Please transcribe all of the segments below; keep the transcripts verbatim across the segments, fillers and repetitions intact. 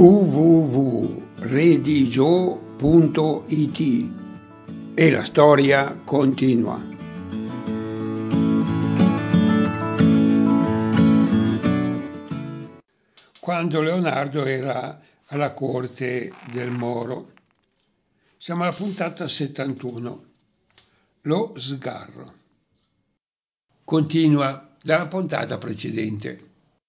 w w w punto redigio punto i t e la storia continua. Quando Leonardo era alla corte del Moro. Siamo alla puntata settantuno. Lo sgarro. Continua dalla puntata precedente.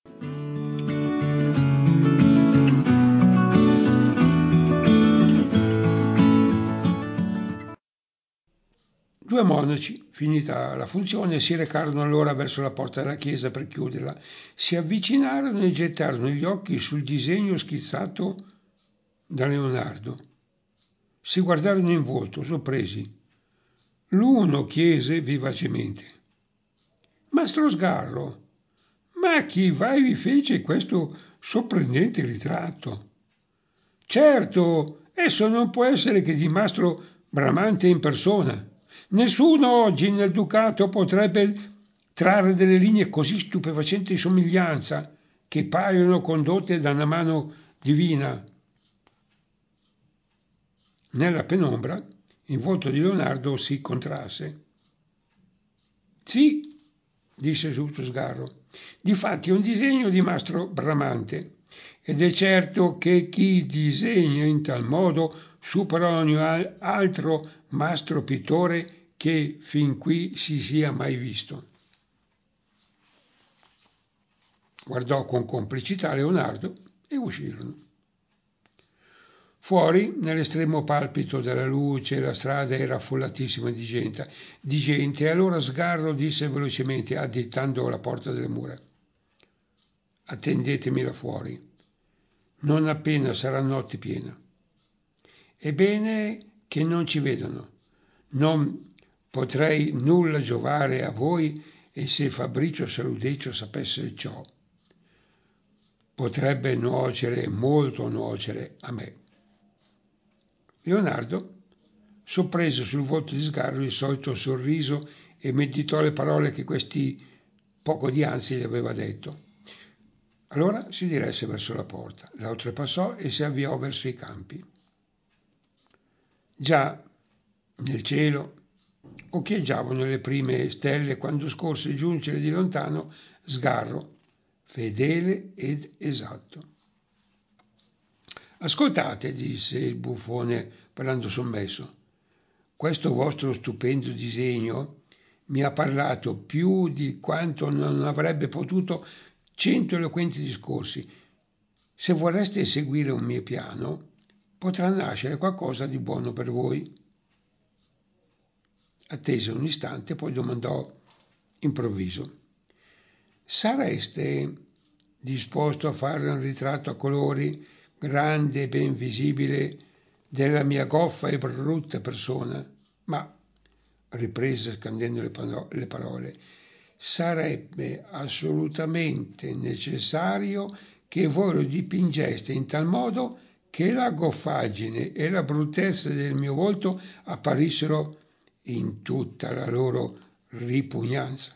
Due monaci, finita la funzione, si recarono allora verso la porta della chiesa per chiuderla. Si avvicinarono e gettarono gli occhi sul disegno schizzato da Leonardo. Si guardarono in volto, sorpresi. L'uno chiese vivacemente: «Mastro Sgarro, ma chi vai vi fece questo sorprendente ritratto?» «Certo, esso non può essere che di Mastro Bramante in persona. Nessuno oggi nel Ducato potrebbe trarre delle linee così stupefacenti di somiglianza, che paiono condotte da una mano divina». Nella penombra il volto di Leonardo si contrasse. «Sì», disse subito Sgarro, «difatti è un disegno di Mastro Bramante, ed è certo che chi disegna in tal modo supera ogni altro mastro pittore che fin qui si sia mai visto». Guardò con complicità Leonardo e uscirono. Fuori, nell'estremo palpito della luce, la strada era affollatissima di gente, di gente, e allora Sgarro disse velocemente, additando la porta delle mura: «Attendetemi là fuori, non appena sarà notte piena. È bene che non ci vedano. Non potrei nulla giovare a voi, e se Fabricio Saludeccio sapesse ciò, potrebbe nuocere, molto nuocere a me». Leonardo sorprese sul volto di Sgarro il solito sorriso e meditò le parole che questi poco dianzi gli aveva detto. Allora si diresse verso la porta, la oltrepassò e si avviò verso i campi. Già nel cielo occhieggiavano le prime stelle quando scorse giungere di lontano Sgarro, fedele ed esatto. «Ascoltate», disse il buffone parlando sommesso, «questo vostro stupendo disegno mi ha parlato più di quanto non avrebbe potuto cento eloquenti discorsi. Se vorreste seguire un mio piano, potrà nascere qualcosa di buono per voi». Attese un istante, poi domandò improvviso: «Sareste disposto a fare un ritratto a colori, grande e ben visibile, della mia goffa e brutta persona?» «Ma», riprese scandendo le parole, «sarebbe assolutamente necessario che voi lo dipingeste in tal modo che la goffaggine e la bruttezza del mio volto apparissero in tutta la loro ripugnanza».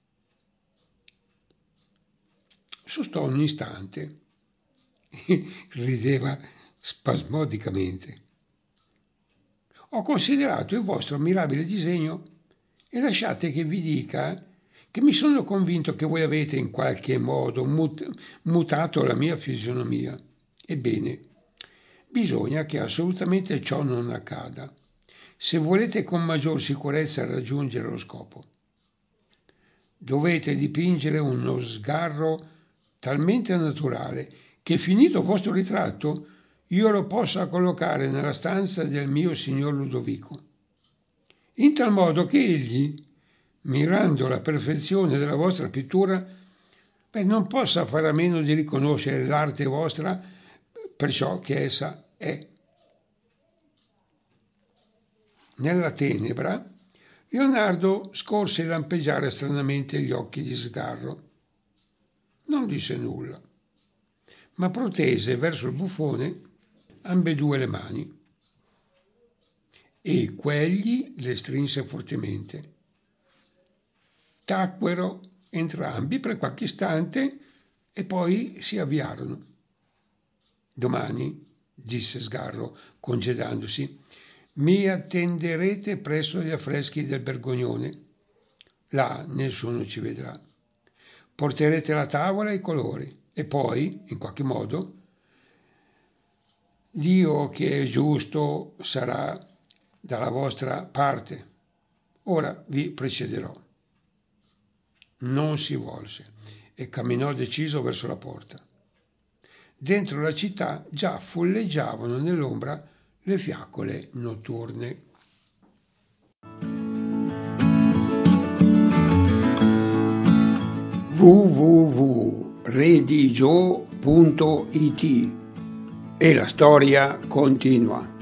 Sostò un istante, rideva spasmodicamente. «Ho considerato il vostro ammirabile disegno e lasciate che vi dica che mi sono convinto che voi avete in qualche modo mut- mutato la mia fisionomia. Ebbene, bisogna che assolutamente ciò non accada, se volete con maggior sicurezza raggiungere lo scopo. Dovete dipingere uno sgarro talmente naturale che, finito il vostro ritratto, io lo possa collocare nella stanza del mio signor Ludovico, in tal modo che egli, mirando la perfezione della vostra pittura, beh, non possa fare a meno di riconoscere l'arte vostra per ciò che essa è». Nella tenebra Leonardo scorse lampeggiare stranamente gli occhi di Sgarro. Non disse nulla, ma protese verso il buffone ambedue le mani e quegli le strinse fortemente. Tacquero entrambi per qualche istante e poi si avviarono. Domani, disse Sgarro, congedandosi, mi attenderete presso gli affreschi del Bergognone. Là nessuno ci vedrà. Porterete la tavola e i colori e poi, in qualche modo, Dio che è giusto sarà dalla vostra parte. Ora vi precederò. Non si volse e camminò deciso verso la porta. Dentro la città già folleggiavano nell'ombra le fiaccole notturne. w w w punto redigio punto it E la storia continua.